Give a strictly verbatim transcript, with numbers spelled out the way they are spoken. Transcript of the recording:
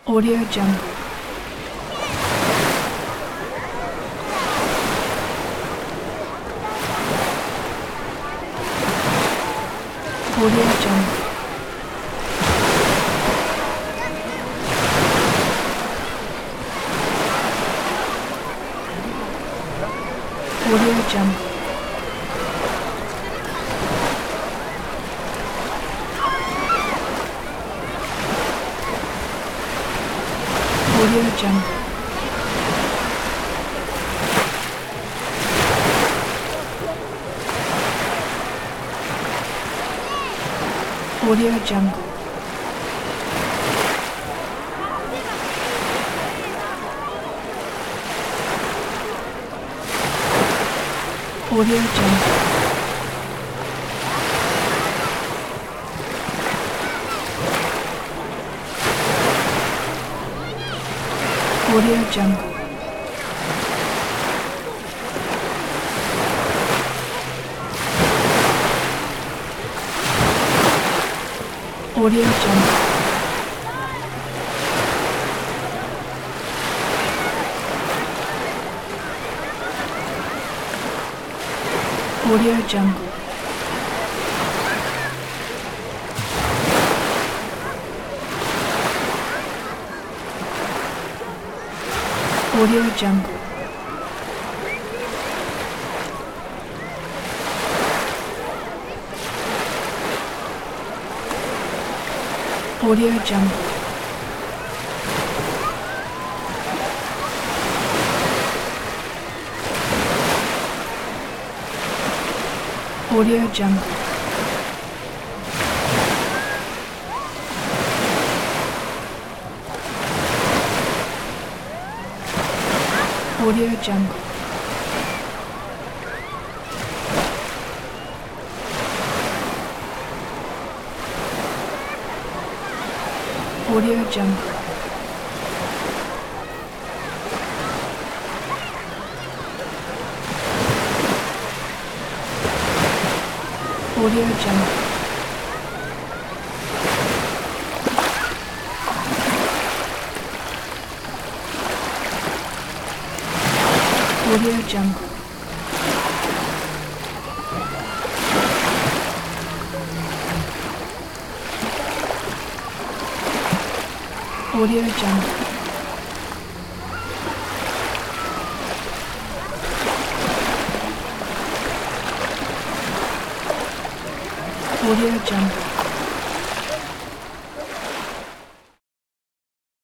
Audio Jungle. Audio Jungle. Audio Jungle. Audio Jungle. Audio Jungle. Audio Jungle. Audio Jungle. Audio Jungle. Audio Jungle. Audio Jungle. Audio Jungle. Audio Jungle. Audio Jungle. Audio Jungle. Audio Jungle. Audio Jungle. Audio Jungle. Audio Jungle.